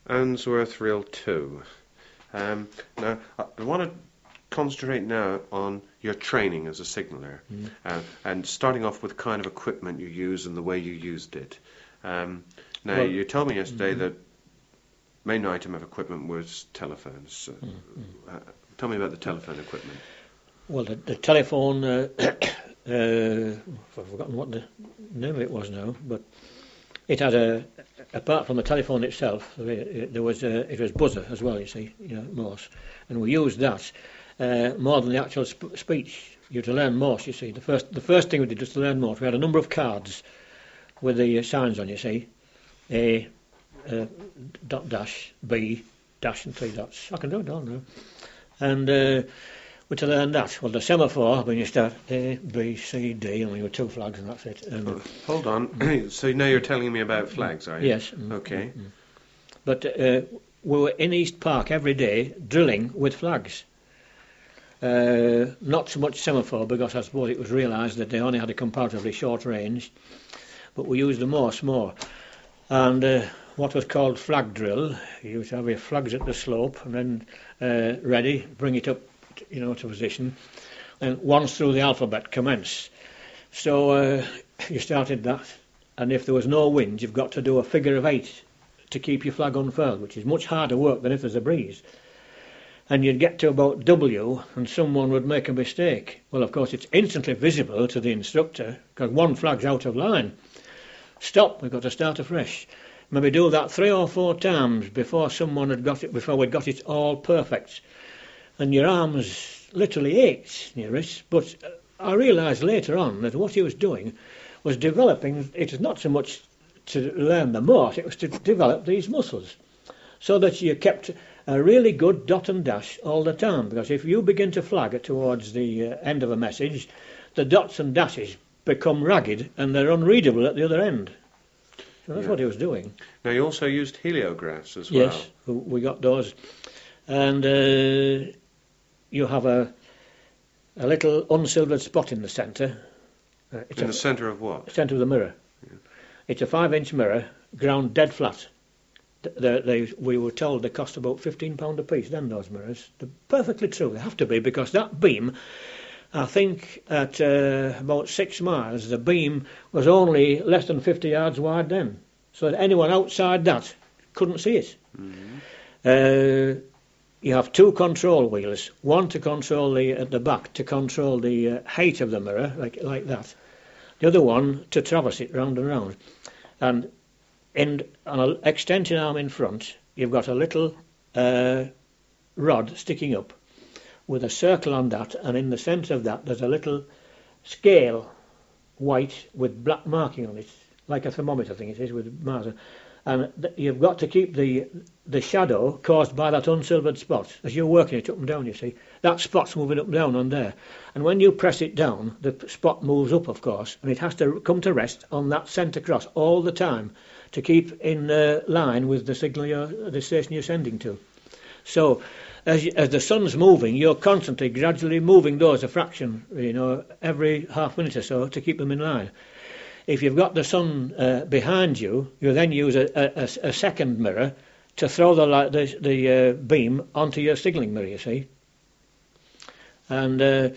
Answorth Reel 2. Now, I want to concentrate now on your training as a signaller, and starting off with the kind of equipment you use and the way you used it. Now, you told me yesterday that main item of equipment was telephones. Tell me about the telephone equipment. Well, the telephone, I've forgotten what the name of it was now, but it had apart from the telephone itself, it was buzzer as well, you see, Morse, and we used that more than the actual speech. You had to learn Morse, you see. The first thing we did was to learn Morse. We had a number of cards with the signs on, you see, A, dot dash, B, dash and 3 dots. I can do it all now. And we to learn that. Well, the semaphore, when you start A, B, C, D, and we were 2 flags and that's it. Hold on. So now you're telling me about flags, are you? Yes. Okay. But we were in East Park every day drilling with flags. Not so much semaphore, because I suppose it was realised that they only had a comparatively short range, but we used the Morse more. And what was called flag drill, you used to have your flags at the slope and then ready, bring it up to position, and once through the alphabet commence. So you started that, and if there was no wind, you've got to do a figure of 8 to keep your flag unfurled, which is much harder work than if there's a breeze. And you'd get to about W and someone would make a mistake. Well, of course, it's instantly visible to the instructor because one flag's out of line. Stop, we've got to start afresh. Maybe do that 3 or 4 times before someone had got it, before we'd got it all perfect. And your arms literally ached, your wrists. But I realised later on that what he was doing was developing, it was not so much to learn the Morse, it was to develop these muscles, so that you kept a really good dot and dash all the time, because if you begin to flag it towards the end of a message, the dots and dashes become ragged and they're unreadable at the other end. So that's what he was doing. Now you also used heliographs as well. Yes, we got those. And you have a little unsilvered spot in the centre. In the centre of what? Centre of the mirror. Yeah. It's a 5-inch mirror, ground dead flat. We were told they cost about £15 a piece, then, those mirrors. They're perfectly true, they have to be, because that beam, I think at about 6 miles, the beam was only less than 50 yards wide then. So that anyone outside that couldn't see it. Mm-hmm. You have 2 control wheels, one to control at the back, to control the height of the mirror, like that. The other one to traverse it round and round. And on an extension arm in front, you've got a little rod sticking up with a circle on that, and in the centre of that there's a little scale, white, with black marking on it, like a thermometer thing it is, with marker. And you've got to keep the shadow caused by that unsilvered spot. As you're working it up and down, you see, that spot's moving up and down on there. And when you press it down, the spot moves up, of course, and it has to come to rest on that centre cross all the time to keep in line with the signal, the station you're sending to. So, as the sun's moving, you're constantly, gradually moving those a fraction, every half minute or so to keep them in line. If you've got the sun behind you, you then use a second mirror to throw the beam onto your signalling mirror, you see. And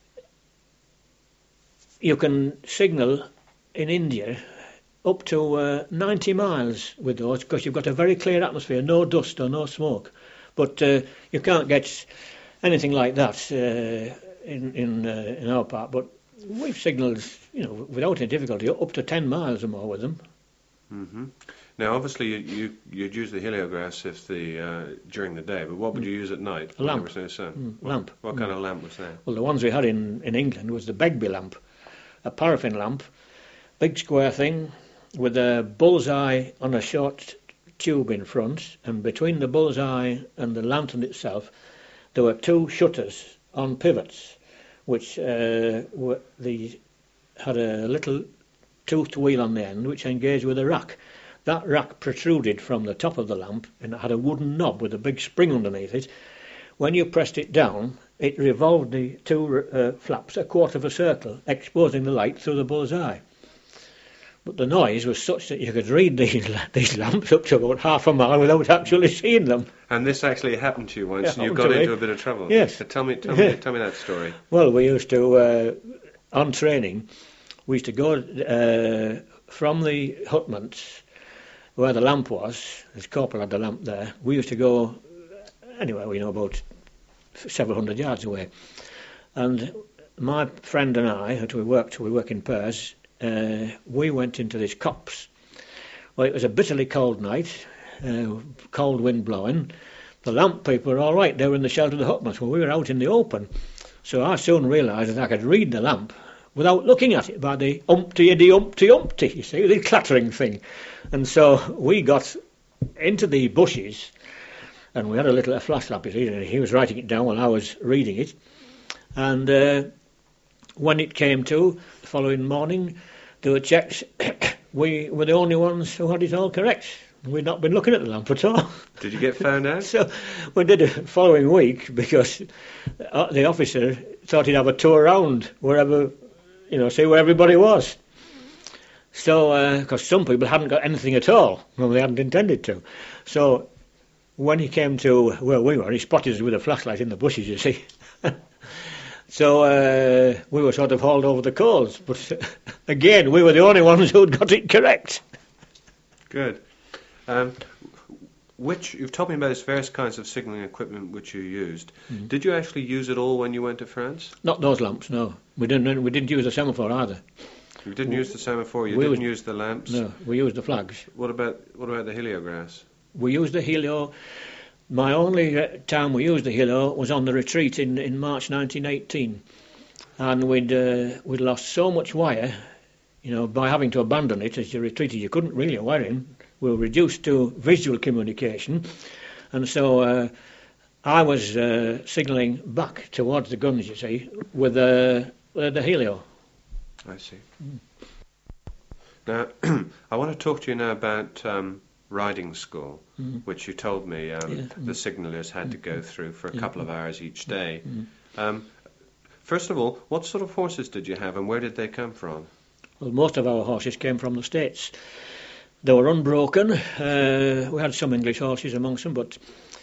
you can signal in India up to 90 miles with those, because you've got a very clear atmosphere, no dust or no smoke. But you can't get anything like that in our part. But we've signalled, without any difficulty, up to 10 miles or more with them. Mm-hmm. Now, obviously, you'd use the heliographs during the day, but what would you use at night? A lamp. When there was no sun? Lamp. What kind of lamp was that? Well, the ones we had in England was the Begbie lamp, a paraffin lamp, big square thing with a bullseye on a short tube in front, and between the bullseye and the lantern itself there were 2 shutters on pivots, which had a little toothed wheel on the end which engaged with a rack. That rack protruded from the top of the lamp and it had a wooden knob with a big spring underneath it. When you pressed it down, it revolved the 2 flaps a quarter of a circle, exposing the light through the bullseye. But the noise was such that you could read these lamps up to about half a mile without actually seeing them. And this actually happened to you once, Yeah, and you happened got to into me. a bit of trouble. Yes. So tell me that story. Well, we used to, on training, we used to go from the hutments where the lamp was. His corporal had the lamp there. We used to go anywhere, about several hundred yards away. And my friend and I, we work in pairs, we went into this copse. Well, it was a bitterly cold night, cold wind blowing. The lamp people were all right. They were in the shelter of the hutments. Well, we were out in the open. So I soon realised that I could read the lamp without looking at it by the umpty, you see, the clattering thing. And so we got into the bushes, and we had a flash lamp, you see, and he was writing it down while I was reading it. And when it came to the following morning, there were checks. We were the only ones who had it all correct. We'd not been looking at the lamp at all. Did you get found out? So we did it the following week because the officer thought he'd have a tour around wherever, see where everybody was. So, because some people hadn't got anything at all, well, they hadn't intended to. So when he came to where we were, he spotted us with a flashlight in the bushes, you see. So we were sort of hauled over the coals. But again, we were the only ones who'd got it correct. Good. You've told me about these various kinds of signalling equipment which you used. Mm. Did you actually use it all when you went to France? Not those lamps, no. We didn't use the semaphore either. You didn't use the semaphore. You didn't use the lamps. No, we used the flags. What about the heliograph? We used the helio. My only time we used the helio was on the retreat in March 1918, and we'd lost so much wire, by having to abandon it as you retreated. You couldn't really wire in. We were reduced to visual communication, and so I was signalling back towards the guns, you see, with the helio. I see. Mm. Now, I want to talk to you now about riding school, which you told me the signallers had to go through for a couple of hours each day. First of all, what sort of horses did you have, and where did they come from? Well, most of our horses came from the States. They were unbroken. We had some English horses amongst them, but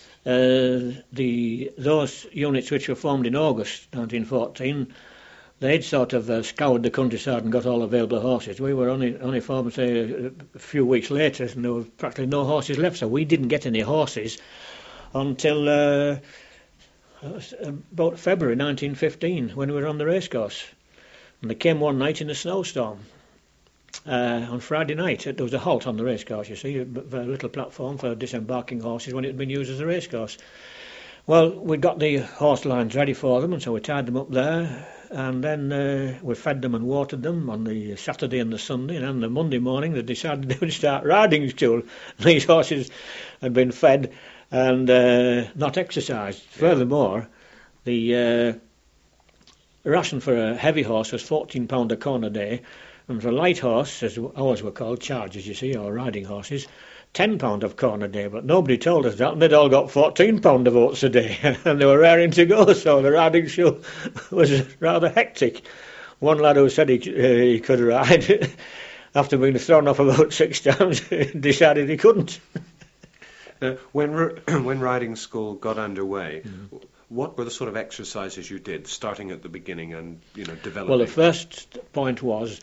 those units which were formed in August 1914, they'd sort of scoured the countryside and got all available horses. We were only formed, say, a few weeks later, and there were practically no horses left, so we didn't get any horses until about February 1915, when we were on the racecourse. And they came one night in a snowstorm. On Friday night, there was a halt on the racecourse, you see, a little platform for disembarking horses when it had been used as a racecourse. Well, we got the horse lines ready for them, and so we tied them up there, and then we fed them and watered them on the Saturday and the Sunday, and on the Monday morning they decided they would start riding school. These horses had been fed and not exercised. Yeah. Furthermore, the ration for a heavy horse was £14 a corn a day, and for a light horse, as ours were called, chargers, you see, or riding horses, £10 of corn a day, but nobody told us that, and they'd all got £14 of oats a day, and they were raring to go, so the riding school was rather hectic. One lad who said he could ride, after being thrown off about 6 times, decided he couldn't. When riding school got underway, what were the sort of exercises you did, starting at the beginning and developing? Well, the first point was,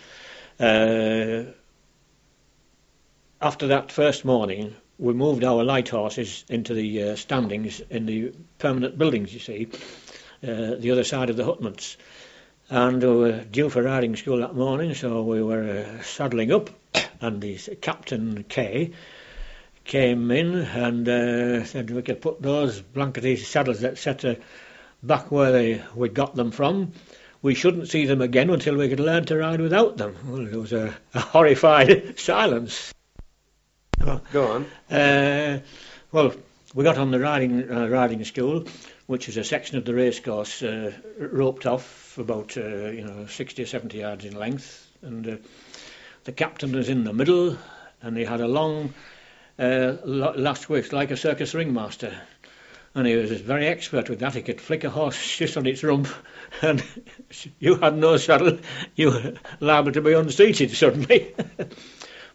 after that first morning, we moved our light horses into the standings in the permanent buildings, you see, the other side of the hutments. And we were due for riding school that morning, so we were saddling up, and the Captain K came in and said we could put those blankety saddles, etc., back where we'd got them from. We shouldn't see them again until we could learn to ride without them. Well, there was a horrified silence. Go on. Well, we got on the riding school, which is a section of the racecourse roped off about 60 or 70 yards in length, and the captain was in the middle, and he had a long last whip like a circus ringmaster, and he was very expert with that. He could flick a horse just on its rump, and you had no saddle, you were liable to be unseated suddenly.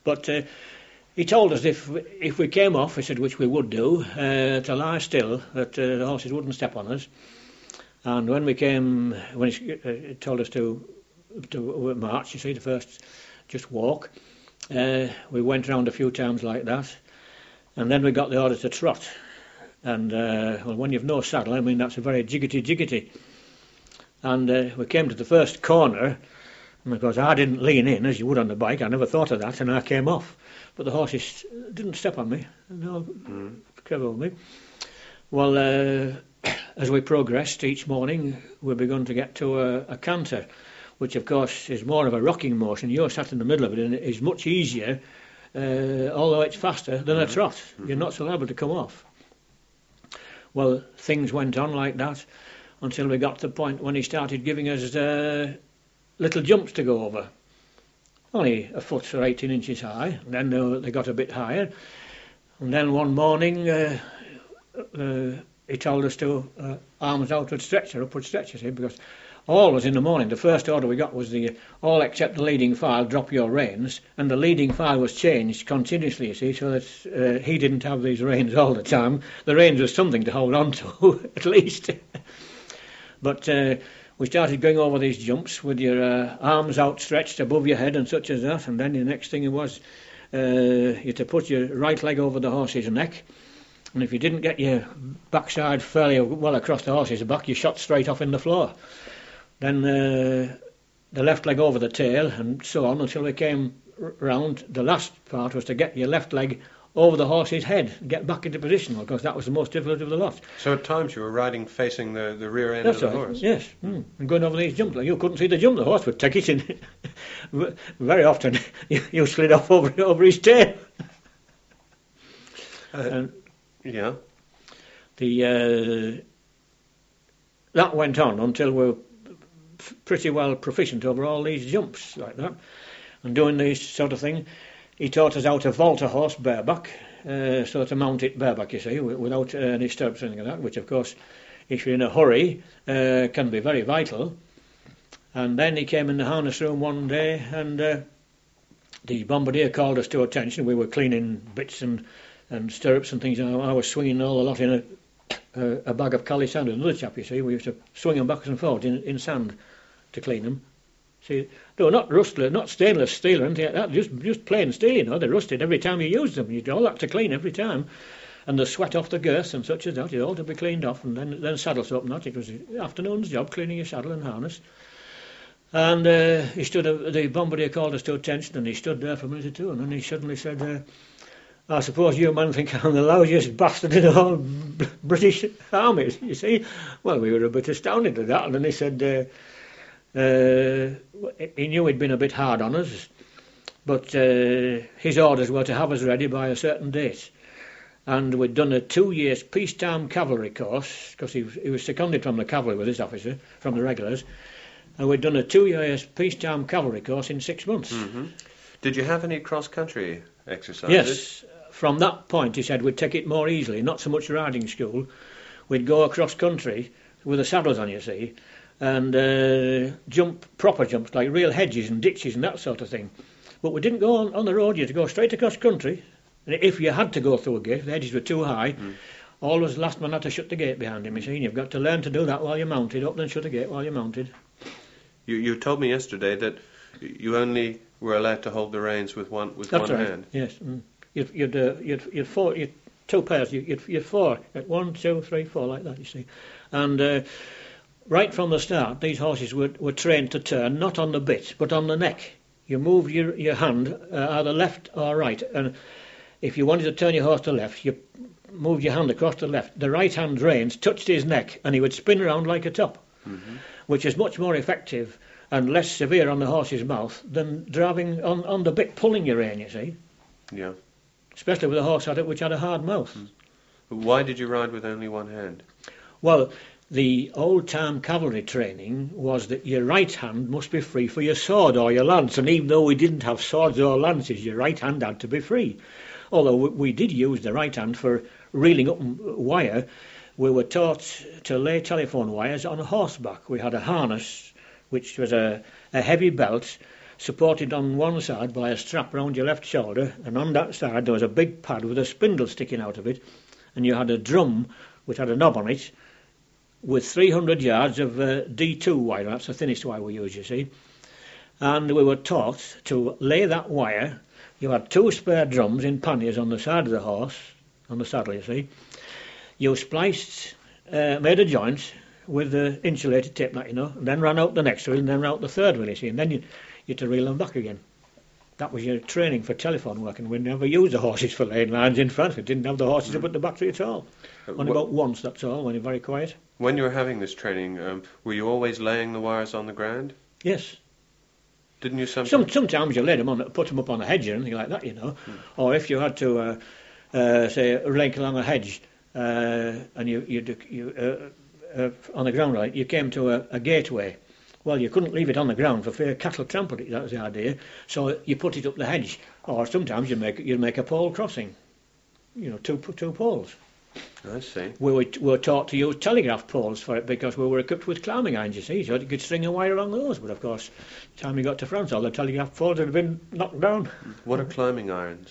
But he told us if we came off, he said, which we would do, to lie still, that the horses wouldn't step on us. And when he told us to march, you see, to first just walk, we went round a few times like that, and then we got the order to trot. And when you've no saddle, I mean, that's a very jiggity. And we came to the first corner, and of course I didn't lean in as you would on the bike. I never thought of that, and I came off. But the horses didn't step on me. No, clever with me. Well, as we progressed each morning, we begun to get to a canter, which of course is more of a rocking motion. You're sat in the middle of it, and it is much easier, although it's faster than a trot. You're not so liable to come off. Well, things went on like that until we got to the point when he started giving us little jumps to go over. Only a foot or 18 inches high, and then they got a bit higher. And then one morning he told us to arms outward stretcher, upward stretcher, see, because always in the morning, the first order we got was all except the leading file, drop your reins, and the leading file was changed continuously, you see, so that he didn't have these reins all the time. The reins was something to hold on to, at least. But we started going over these jumps with your arms outstretched above your head and such as that, and then the next thing was you had to put your right leg over the horse's neck, and if you didn't get your backside fairly well across the horse's back, you shot straight off in the floor. Then the left leg over the tail, and so on until we came round. The last part was to get your left leg over the horse's head, get back into position, because that was the most difficult of the lot. So at times you were riding facing the rear end of the horse? Yes, and going over these jumps. You couldn't see the jump, the horse would take it in. Very often you slid off over his tail. Yeah. That went on until we were pretty well proficient over all these jumps like that, and doing this sort of thing. He taught us how to vault a horse bareback, so to mount it bareback, you see, without any stirrups or anything like that, which of course, if you're in a hurry, can be very vital. And then he came in the harness room one day, and the bombardier called us to attention. We were cleaning bits and stirrups and things, and I was swinging all the lot in a bag of cali sand with another chap, you see. We used to swing them backwards and forwards in sand to clean them. See, no, not rusted, not stainless steel or anything like that, just plain steel, you know. They rusted every time you used them. You do all that to clean every time. And the sweat off the girths and such as that, it all to be cleaned off, and then saddle soap and that. It was the afternoon's job, cleaning your saddle and harness. And the bombardier called us to attention, and he stood there for a minute or two, and then he suddenly said, I suppose you men think I'm the lousiest bastard in the whole British army, you see. Well, we were a bit astounded at that, and then he said, he knew he'd been a bit hard on us, but his orders were to have us ready by a certain date. And we'd done a 2 years peacetime cavalry course, because he was seconded from the cavalry with this officer, from the regulars, and we'd done a 2 years peacetime cavalry course in 6 months. Mm-hmm. Did you have any cross-country exercises? Yes. From that point, he said, we'd take it more easily, not so much riding school. We'd go across country with the saddles on, you see, and jump proper jumps, like real hedges and ditches and that sort of thing. But we didn't go on the road. You had to go straight across country. And if you had to go through a gate, the hedges were too high, always the last man had to shut the gate behind him, you see. And you've got to learn to do that while you're mounted, open and shut the gate while you're mounted. You told me yesterday that you only were allowed to hold the reins with one That's right. hand. Yes. You'd four, you'd two pairs. You'd four, 1, 2, 3, 4, like that. You see, and right from the start, these horses were trained to turn not on the bit but on the neck. You moved your hand either left or right, and if you wanted to turn your horse to left, you moved your hand across the left. The right hand reins touched his neck, and he would spin around like a top, which is much more effective and less severe on the horse's mouth than driving on the bit, pulling your rein, you see. Yeah. Especially with a horse which had a hard mouth. Why did you ride with only one hand? Well, the old-time cavalry training was that your right hand must be free for your sword or your lance, and even though we didn't have swords or lances, your right hand had to be free. Although we did use the right hand for reeling up wire, we were taught to lay telephone wires on horseback. We had a harness, which was a heavy belt supported on one side by a strap round your left shoulder, and on that side there was a big pad with a spindle sticking out of it, and you had a drum which had a knob on it with 300 yards of D2 wire. That's the thinnest wire we use, you see. And we were taught to lay that wire. You had 2 spare drums in panniers on the side of the horse, on the saddle, you see. You spliced, made a joint with the insulated tape, that, you know, and then ran out the next wheel and then ran out the third wheel, you see, and then you had to reel them back again. That was your training for telephone work, and we never used the horses for laying lines in front. We didn't have the horses up at the battery at all. Only about once, that's all, when you're very quiet. When you were having this training, were you always laying the wires on the ground? Yes. Didn't you sometimes? Sometimes you laid them on, put them up on a hedge or anything like that, you know. Or if you had to, say, link along a hedge, and you on the ground, right, you came to a gateway. Well, you couldn't leave it on the ground for fear cattle trampled it. That was the idea. So you put it up the hedge, or sometimes you'd make a pole crossing. You know, two poles. I see. We were taught to use telegraph poles for it because we were equipped with climbing irons, you see, so you could string a wire along those. But of course, by the time you got to France, all the telegraph poles had been knocked down. What are climbing irons?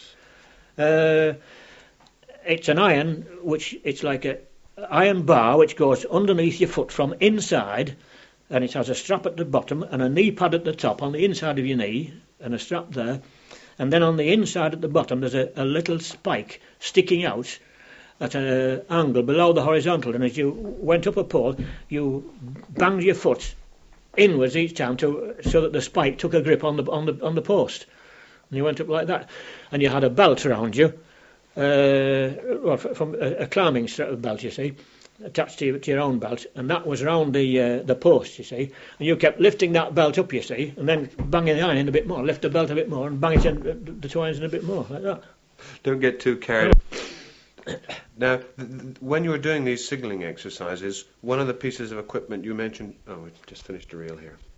It's an iron which it's like a iron bar which goes underneath your foot from inside, and it has a strap at the bottom and a knee pad at the top on the inside of your knee and a strap there, and then on the inside at the bottom there's a little spike sticking out at an angle below the horizontal, and as you went up a pole you banged your foot inwards each time so that the spike took a grip on the post, and you went up like that, and you had a belt around you, from a climbing belt, you see, attached to your own belt, and that was round the post, you see, and you kept lifting that belt up, you see, and then banging the iron in a bit more, lift the belt a bit more and bang it in, the two irons in a bit more, like that. Don't get too carried. Now, when you were doing these signalling exercises, one of the pieces of equipment you mentioned... Oh, we just finished a reel here.